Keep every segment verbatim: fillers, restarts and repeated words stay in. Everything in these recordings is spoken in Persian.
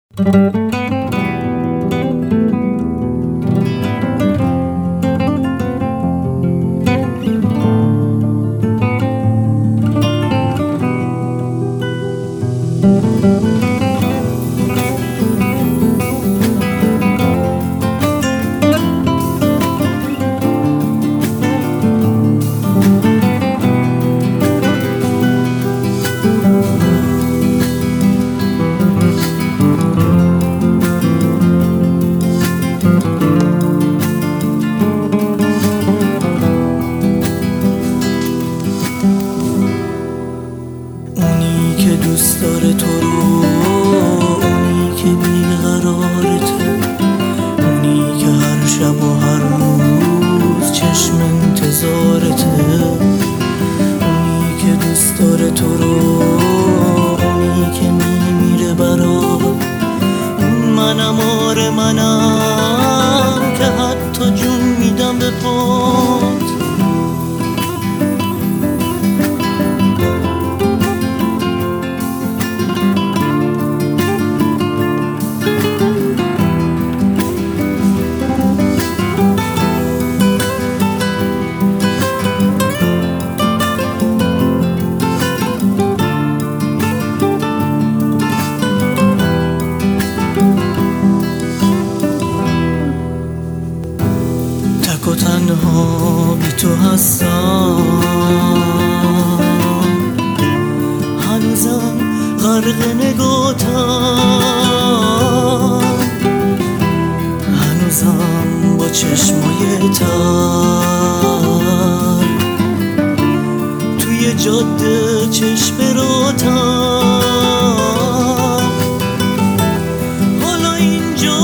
اونی که دوست داره تو رو، اونی که بیقرارته، اونی که هر شب و هر روز چشم انتظارته، اونی که دوست داره تو رو، اونی که میمیره برات، اون منم، آره منم که حتی جون میدم به پات. تک و تنها بی تو هستم، هنوزم غرق نگاتم، هنوزم با چشمای تر توی جاده چشم راتم. حالا اینجا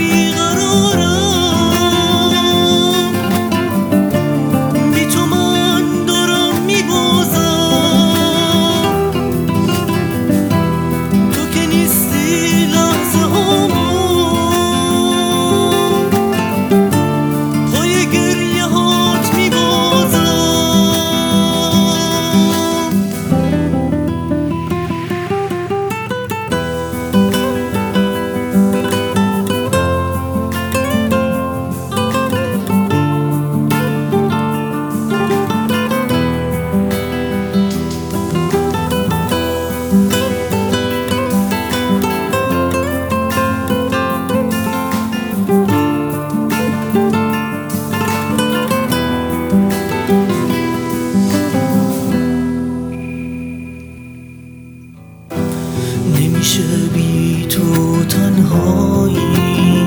نمیشه بی تو تنهایی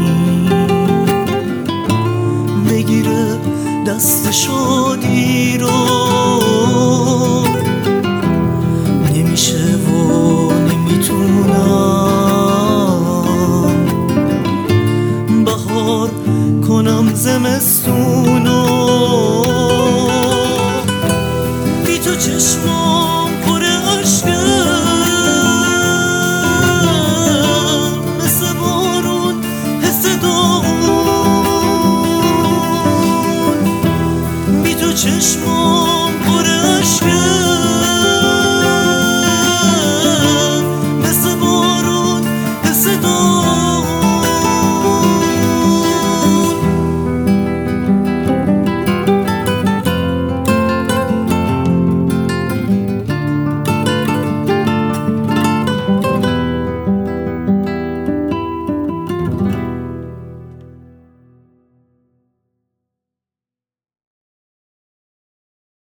بگیره دست شادی رو،